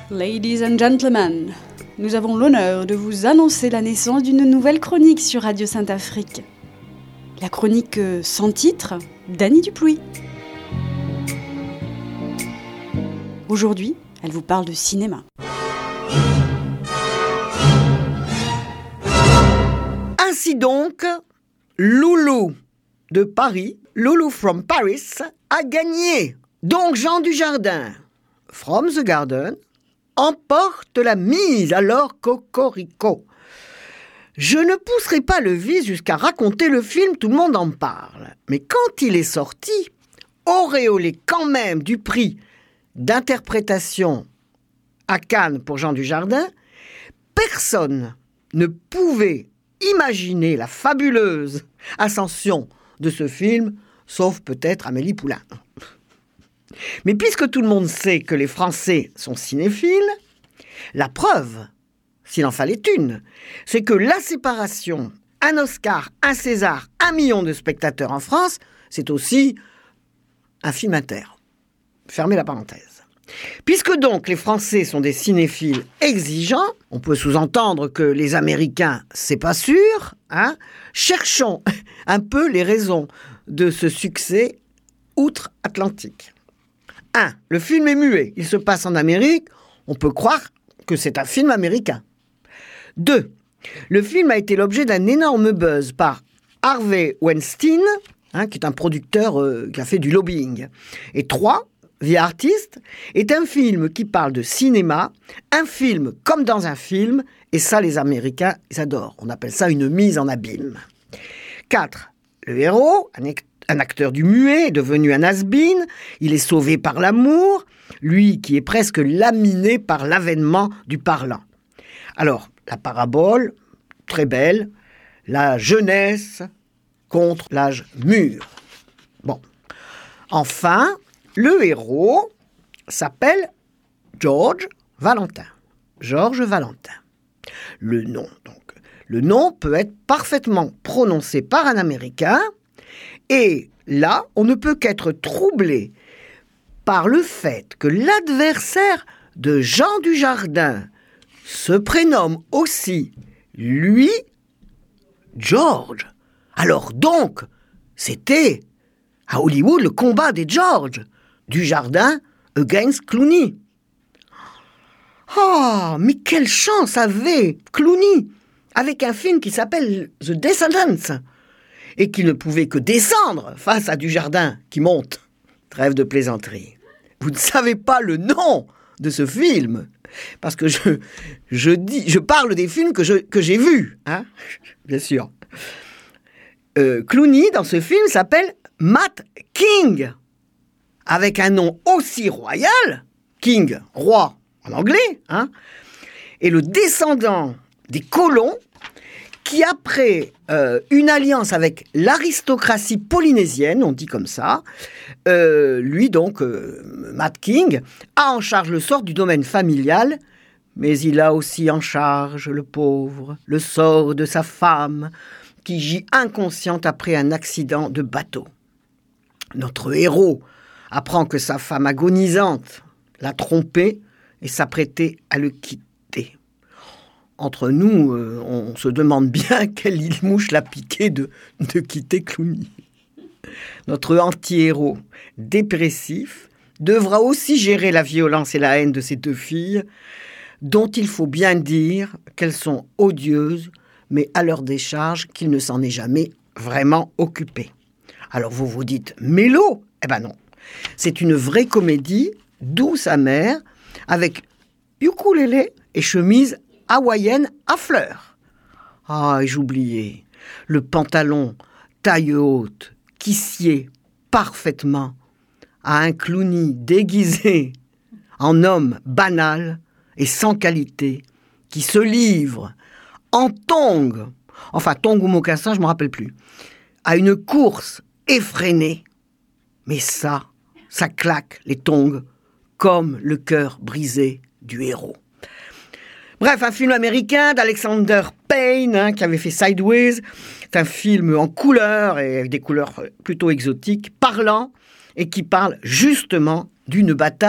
Ladies and gentlemen, nous avons l'honneur de vous annoncer la naissance d'une nouvelle chronique sur Radio Sainte-Afrique. La chronique sans titre d'Annie Duplouy. Aujourd'hui, elle vous parle de cinéma. Ainsi donc, Loulou de Paris, Loulou from Paris, a gagné. Donc Jean Dujardin, from the Garden, emporte la mise, alors cocorico. Je ne pousserai pas le vice jusqu'à raconter le film, tout le monde en parle. Mais quand il est sorti, auréolé quand même du prix d'interprétation à Cannes pour Jean Dujardin, personne ne pouvait imaginer la fabuleuse ascension de ce film, sauf peut-être Amélie Poulain. Mais puisque tout le monde sait que les Français sont cinéphiles, la preuve, s'il en fallait une, c'est que la séparation, un Oscar, un César, 1 million de spectateurs en France, c'est aussi un film inter. Fermez la parenthèse. Puisque donc les Français sont des cinéphiles exigeants, on peut sous-entendre que les Américains, c'est pas sûr, hein, cherchons un peu les raisons de ce succès outre-Atlantique. 1. Le film est muet, il se passe en Amérique, on peut croire que c'est un film américain. 2. Le film a été l'objet d'un énorme buzz par Harvey Weinstein, qui est un producteur qui a fait du lobbying. Et 3. The Artist est un film qui parle de cinéma, un film comme dans un film, et ça les Américains, ils adorent. On appelle ça une mise en abîme. 4. Le héros, un acteur du muet, est devenu un has-been, il est sauvé par l'amour, lui qui est presque laminé par l'avènement du parlant. Alors, la parabole, très belle, la jeunesse contre l'âge mûr. Bon. Enfin, le héros s'appelle Georges Valentin. Georges Valentin. Le nom peut être parfaitement prononcé par un Américain. Et là, on ne peut qu'être troublé par le fait que l'adversaire de Jean Dujardin se prénomme aussi, lui, George. Alors donc, c'était à Hollywood le combat des Georges. Dujardin against Clooney. Oh, mais quelle chance avait Clooney avec un film qui s'appelle The Descendants et qui ne pouvait que descendre face à Dujardin qui monte. Trêve de plaisanterie. Vous ne savez pas le nom de ce film parce que je parle des films que j'ai vus, hein, bien sûr. Clooney dans ce film s'appelle Matt King, avec un nom aussi royal, King, roi en anglais, hein, et le descendant des colons qui, après une alliance avec l'aristocratie polynésienne, on dit comme ça, lui donc, Matt King, a en charge le sort du domaine familial, mais il a aussi en charge, le pauvre, le sort de sa femme, qui gît inconsciente après un accident de bateau. Notre héros apprend que sa femme agonisante l'a trompé et s'apprêtait à le quitter. Entre nous, on se demande bien quelle mouche l'a piqué de quitter Clooney. Notre anti-héros dépressif devra aussi gérer la violence et la haine de ses 2 filles, dont il faut bien dire qu'elles sont odieuses, mais à leur décharge qu'il ne s'en est jamais vraiment occupé. Alors vous vous dites, mélo ? Eh ben non. C'est une vraie comédie, douce amère, avec ukulélé et chemise hawaïenne à fleurs. Ah, et j'oubliais, le pantalon taille haute qui sied parfaitement à un Clooney déguisé en homme banal et sans qualité, qui se livre en tongs, enfin tongs ou mocassins, je ne me rappelle plus, à une course effrénée. Mais ça claque les tongs comme le cœur brisé du héros. Bref, un film américain d'Alexander Payne, qui avait fait Sideways. C'est un film en couleurs, et avec des couleurs plutôt exotiques, parlant, et qui parle justement d'une bataille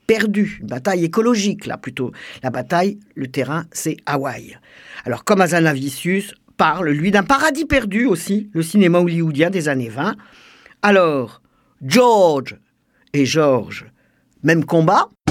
perdue, une bataille écologique là plutôt. La bataille, le terrain, c'est Hawaï. Alors comme Hazanavicius parle, lui, d'un paradis perdu aussi, le cinéma hollywoodien des années 20. Alors, George et George, même combat,